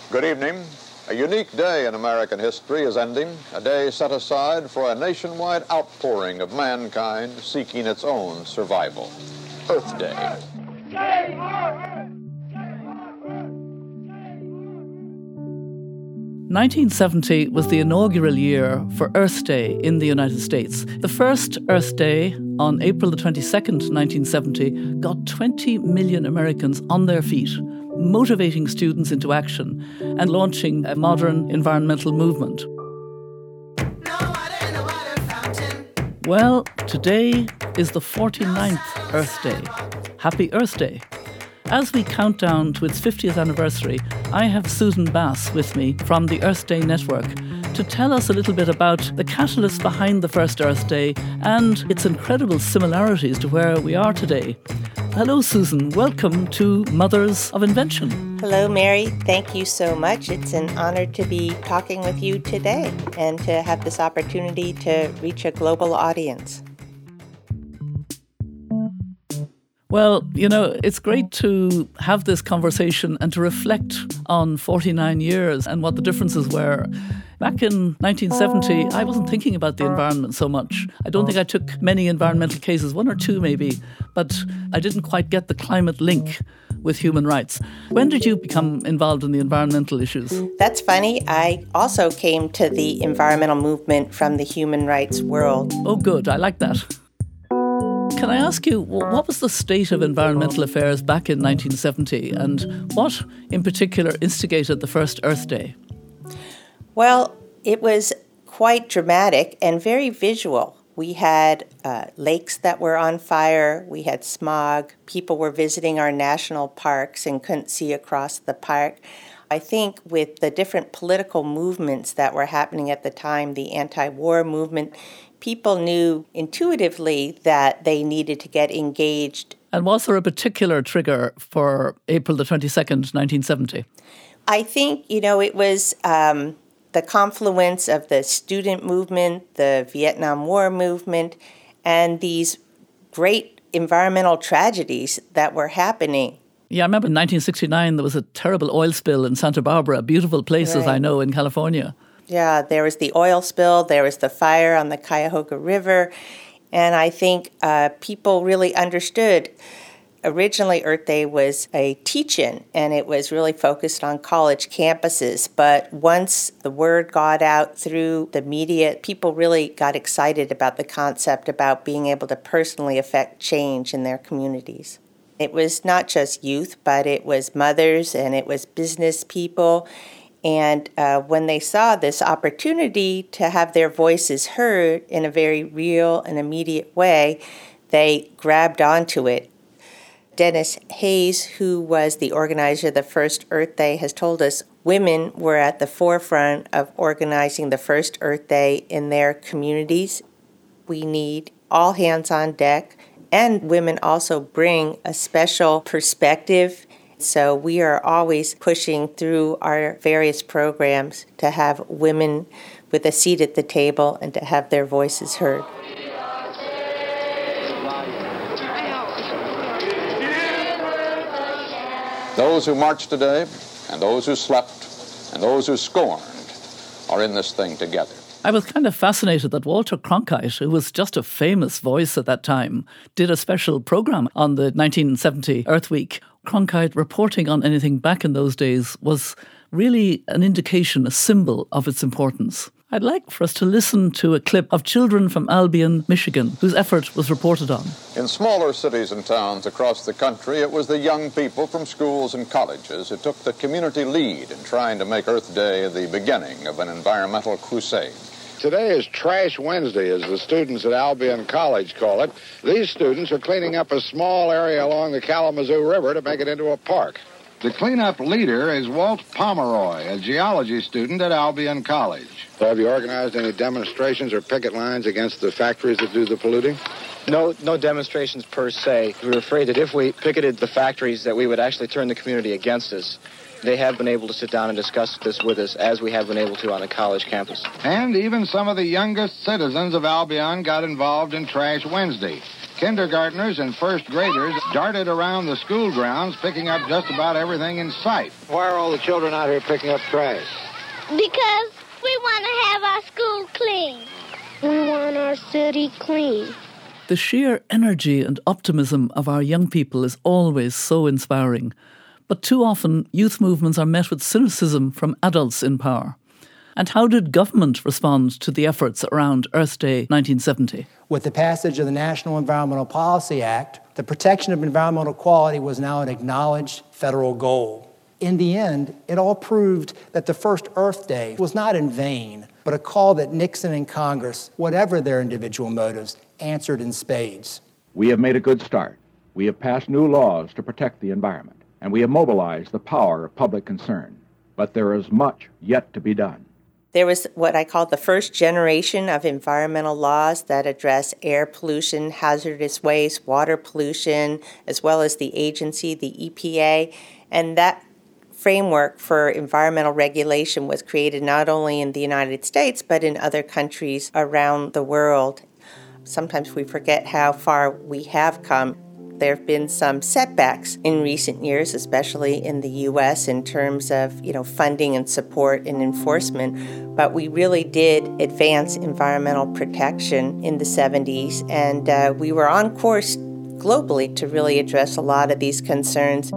Good evening. A unique day in American history is ending, a day set aside for a nationwide outpouring of mankind seeking its own survival. Earth Day. 1970 was the inaugural year for Earth Day in the United States. The first Earth Day on April the 22nd, 1970, got 20 million Americans on their feet, motivating students into action and launching a modern environmental movement. Well, today is the 49th Earth Day. Happy Earth Day. As we count down to its 50th anniversary, I have Susan Bass with me from the Earth Day Network to tell us a little bit about the catalyst behind the first Earth Day and its incredible similarities to where we are today. Hello, Susan. Welcome to Mothers of Invention. Hello, Mary. Thank you so much. It's an honor to be talking with you today and to have this opportunity to reach a global audience. Well, you know, it's great to have this conversation and to reflect on 49 years and what the differences were. Back in 1970, I wasn't thinking about the environment so much. I don't think I took many environmental cases, one or two maybe, but I didn't quite get the climate link with human rights. When did you become involved in the environmental issues? That's funny. I also came to the environmental movement from the human rights world. Oh, good. I like that. Can I ask you, what was the state of environmental affairs back in 1970 and what in particular instigated the first Earth Day? Well, it was quite dramatic and very visual. We had lakes that were on fire, we had smog, people were visiting our national parks and couldn't see across the park. I think with the different political movements that were happening at the time, the anti-war movement, people knew intuitively that they needed to get engaged. And was there a particular trigger for April the 22nd, 1970? I think, it was the confluence of the student movement, the Vietnam War movement, and these great environmental tragedies that were happening. Yeah, I remember in 1969 there was a terrible oil spill in Santa Barbara, beautiful places Right. I know in California. Yeah, there was the oil spill, there was the fire on the Cuyahoga River, and I think people really understood. Originally, Earth Day was a teach-in, and it was really focused on college campuses. But once the word got out through the media, people really got excited about the concept about being able to personally affect change in their communities. It was not just youth, but it was mothers and it was business people. And when they saw this opportunity to have their voices heard in a very real and immediate way, they grabbed onto it. Dennis Hayes, who was the organizer of the first Earth Day, has told us women were at the forefront of organizing the first Earth Day in their communities. We need all hands on deck, and women also bring a special perspective. So we are always pushing through our various programs to have women with a seat at the table and to have their voices heard. Those who marched today, and those who slept, and those who scorned are in this thing together. I was kind of fascinated that Walter Cronkite, who was just a famous voice at that time, did a special program on the 1970 Earth Week. Cronkite reporting on anything back in those days was really an indication, a symbol of its importance. I'd like for us to listen to a clip of children from Albion, Michigan, whose effort was reported on. In smaller cities and towns across the country, it was the young people from schools and colleges who took the community lead in trying to make Earth Day the beginning of an environmental crusade. Today is Trash Wednesday, as the students at Albion College call it. These students are cleaning up a small area along the Kalamazoo River to make it into a park. The cleanup leader is Walt Pomeroy, a geology student at Albion College. So have you organized any demonstrations or picket lines against the factories that do the polluting? No demonstrations per se. We were afraid that if we picketed the factories that we would actually turn the community against us. They have been able to sit down and discuss this with us as we have been able to on a college campus. And even some of the youngest citizens of Albion got involved in Trash Wednesday. Kindergartners and first graders darted around the school grounds, picking up just about everything in sight. Why are all the children out here picking up trash? Because we want to have our school clean. We want our city clean. The sheer energy and optimism of our young people is always so inspiring. But too often, youth movements are met with cynicism from adults in power. And how did government respond to the efforts around Earth Day 1970? With the passage of the National Environmental Policy Act, the protection of environmental quality was now an acknowledged federal goal. In the end, it all proved that the first Earth Day was not in vain, but a call that Nixon and Congress, whatever their individual motives, answered in spades. We have made a good start. We have passed new laws to protect the environment, and we have mobilized the power of public concern. But there is much yet to be done. There was what I call the first generation of environmental laws that address air pollution, hazardous waste, water pollution, as well as the agency, the EPA. And that framework for environmental regulation was created not only in the United States, but in other countries around the world. Sometimes we forget how far we have come. There have been some setbacks in recent years, especially in the U.S. in terms of, funding and support and enforcement. But we really did advance environmental protection in the 70s, and we were on course globally to really address a lot of these concerns.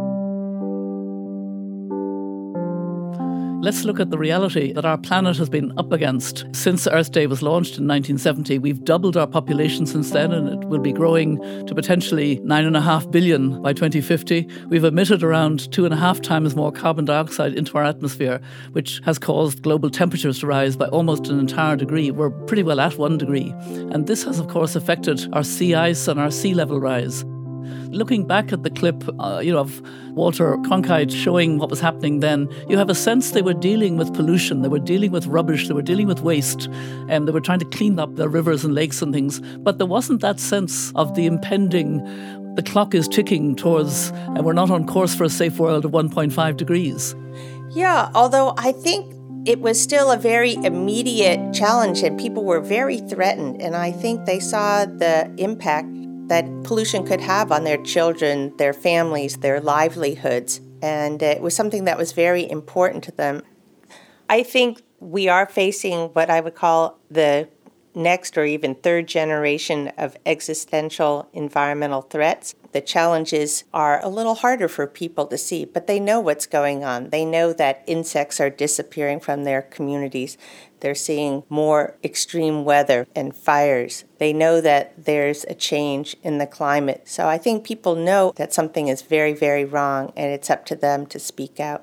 Let's look at the reality that our planet has been up against. Since Earth Day was launched in 1970, we've doubled our population since then, and it will be growing to potentially 9.5 billion by 2050. We've emitted around 2.5 times more carbon dioxide into our atmosphere, which has caused global temperatures to rise by almost an entire degree. We're pretty well at 1 degree. And this has, of course, affected our sea ice and our sea level rise. Looking back at the clip, of Walter Cronkite showing what was happening then, you have a sense they were dealing with pollution, they were dealing with rubbish, they were dealing with waste, and they were trying to clean up the rivers and lakes and things. But there wasn't that sense of the impending, the clock is ticking towards, and we're not on course for a safe world of 1.5 degrees. Yeah, although I think it was still a very immediate challenge and people were very threatened. And I think they saw the impact that pollution could have on their children, their families, their livelihoods. And it was something that was very important to them. I think we are facing what I would call the next or even third generation of existential environmental threats. The challenges are a little harder for people to see, but they know what's going on. They know that insects are disappearing from their communities. They're seeing more extreme weather and fires. They know that there's a change in the climate. So I think people know that something is very, very wrong, and it's up to them to speak out.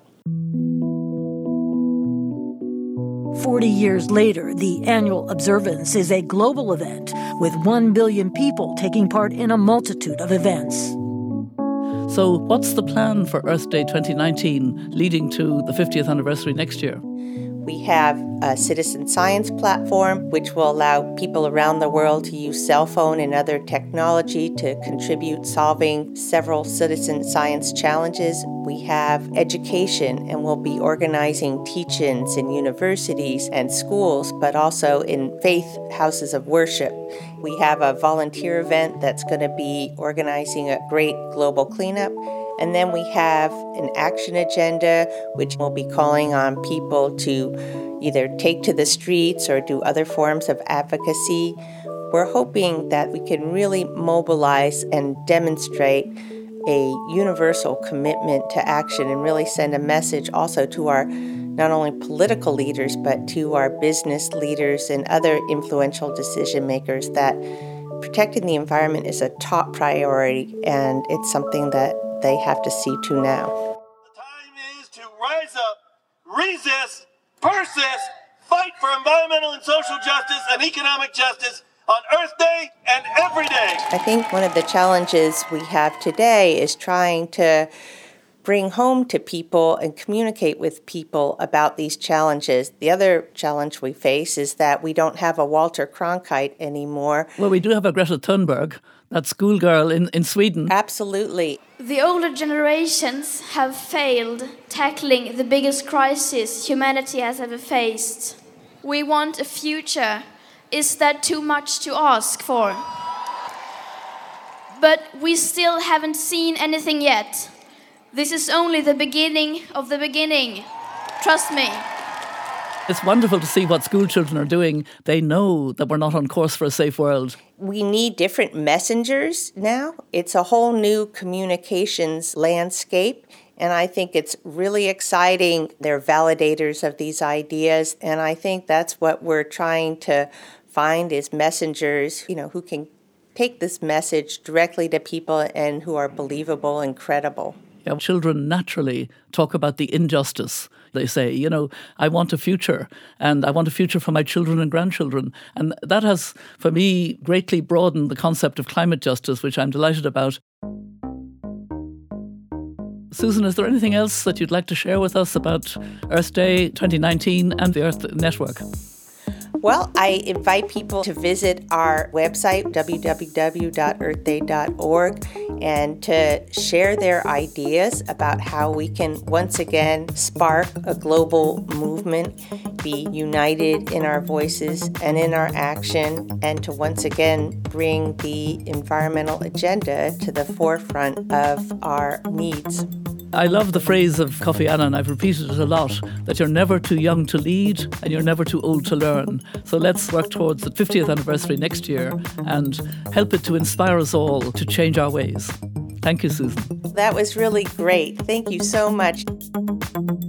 40 years later, the annual observance is a global event with 1 billion people taking part in a multitude of events. So what's the plan for Earth Day 2019 leading to the 50th anniversary next year? We have a citizen science platform, which will allow people around the world to use cell phone and other technology to contribute solving several citizen science challenges. We have education, and we'll be organizing teach-ins in universities and schools, but also in faith houses of worship. We have a volunteer event that's going to be organizing a great global cleanup. And then we have an action agenda, which will be calling on people to either take to the streets or do other forms of advocacy. We're hoping that we can really mobilize and demonstrate a universal commitment to action and really send a message also to our not only political leaders, but to our business leaders and other influential decision makers that protecting the environment is a top priority, and it's something that they have to see to now. The time is to rise up, resist, persist, fight for environmental and social justice and economic justice on Earth Day and every day. I think one of the challenges we have today is trying to bring home to people and communicate with people about these challenges. The other challenge we face is that we don't have a Walter Cronkite anymore. Well, we do have a Greta Thunberg, that schoolgirl in Sweden. Absolutely. The older generations have failed tackling the biggest crisis humanity has ever faced. We want a future. Is that too much to ask for? But we still haven't seen anything yet. This is only the beginning of the beginning. Trust me. It's wonderful to see what school children are doing. They know that we're not on course for a safe world. We need different messengers now. It's a whole new communications landscape, and I think it's really exciting. They're validators of these ideas, and I think that's what we're trying to find is messengers, who can take this message directly to people and who are believable and credible. Yeah, children naturally talk about the injustice. They say, I want a future, and I want a future for my children and grandchildren. And that has, for me, greatly broadened the concept of climate justice, which I'm delighted about. Susan, is there anything else that you'd like to share with us about Earth Day 2019 and the Earth Network? Well, I invite people to visit our website, www.earthday.org, and to share their ideas about how we can once again spark a global movement, be united in our voices and in our action, and to once again bring the environmental agenda to the forefront of our needs. I love the phrase of Kofi Annan, I've repeated it a lot, that you're never too young to lead and you're never too old to learn. So let's work towards the 50th anniversary next year and help it to inspire us all to change our ways. Thank you, Susan. That was really great. Thank you so much.